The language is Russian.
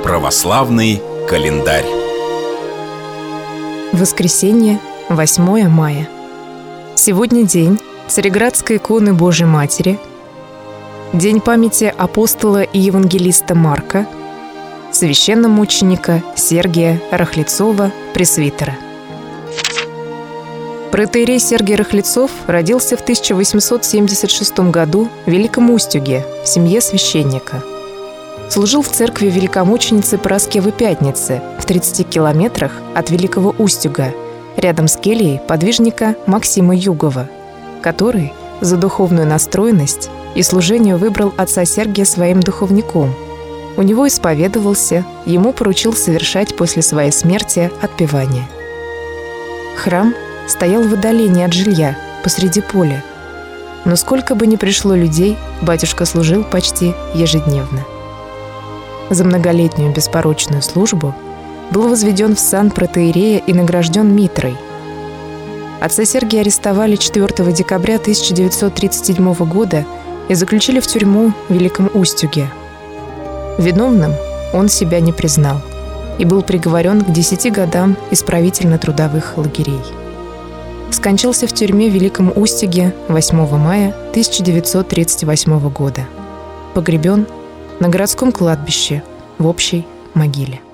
Православный календарь. Воскресенье, 8 мая. Сегодня день Цареградской иконы Божьей Матери, день памяти апостола и евангелиста Марка, священномученика Сергия Рахлицова, пресвитера. Протоиерей Сергий Рахлицов родился в 1876 году в Великом Устюге в семье священника. Служил в церкви великомученицы Параскевы Пятницы в 30 километрах от Великого Устюга, рядом с кельей подвижника Максима Югова, который за духовную настроенность и служение выбрал отца Сергия своим духовником. У него исповедовался, ему поручил совершать после своей смерти отпевание. Храм стоял в отдалении от жилья, посреди поля. Но сколько бы ни пришло людей, батюшка служил почти ежедневно. За многолетнюю беспорочную службу был возведен в сан протоиерея и награжден митрой. Отца Сергия арестовали 4 декабря 1937 года и заключили в тюрьму в Великом Устюге. Виновным он себя не признал и был приговорен к 10 годам исправительно-трудовых лагерей. Скончался в тюрьме в Великом Устюге 8 мая 1938 года. Погребен на городском кладбище в общей могиле.